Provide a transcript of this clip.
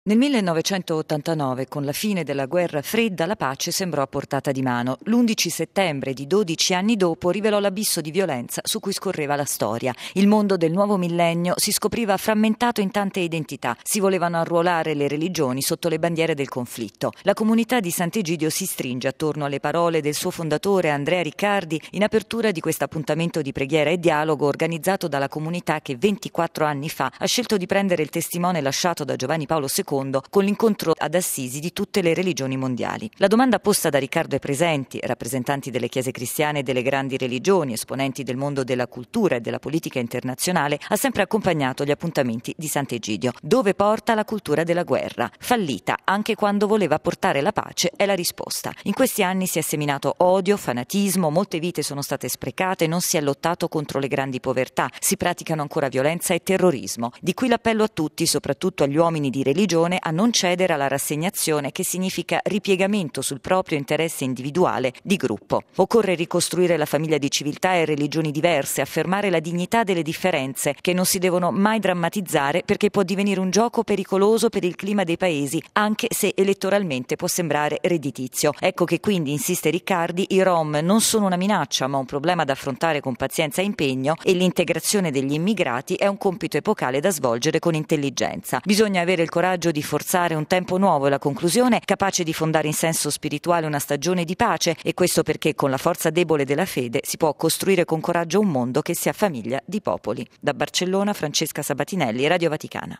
Nel 1989, con la fine della guerra fredda, la pace sembrò a portata di mano. L'11 settembre di 12 anni dopo rivelò l'abisso di violenza su cui scorreva la storia. Il mondo del nuovo millennio si scopriva frammentato in tante identità. Si volevano arruolare le religioni sotto le bandiere del conflitto. La comunità di Sant'Egidio si stringe attorno alle parole del suo fondatore Andrea Riccardi in apertura di questo appuntamento di preghiera e dialogo organizzato dalla comunità che 24 anni fa ha scelto di prendere il testimone lasciato da Giovanni Paolo II con l'incontro ad Assisi di tutte le religioni mondiali. La domanda posta da Riccardo ai presenti, rappresentanti delle chiese cristiane e delle grandi religioni, esponenti del mondo della cultura e della politica internazionale, ha sempre accompagnato gli appuntamenti di Sant'Egidio. Dove porta la cultura della guerra? Fallita anche quando voleva portare la pace, è la risposta. In questi anni si è seminato odio, fanatismo, molte vite sono state sprecate, non si è lottato contro le grandi povertà, si praticano ancora violenza e terrorismo. Di qui l'appello a tutti, soprattutto agli uomini di religione, a non cedere alla rassegnazione, che significa ripiegamento sul proprio interesse individuale di gruppo. Occorre ricostruire la famiglia di civiltà e religioni diverse, affermare la dignità delle differenze che non si devono mai drammatizzare, perché può divenire un gioco pericoloso per il clima dei paesi, anche se elettoralmente può sembrare redditizio. Ecco che quindi, insiste Riccardi, i Rom non sono una minaccia ma un problema da affrontare con pazienza e impegno, e l'integrazione degli immigrati è un compito epocale da svolgere con intelligenza. Bisogna avere il coraggio di forzare un tempo nuovo, e la conclusione capace di fondare in senso spirituale una stagione di pace, e questo perché con la forza debole della fede si può costruire con coraggio un mondo che sia famiglia di popoli. Da Barcellona, Francesca Sabatinelli, Radio Vaticana.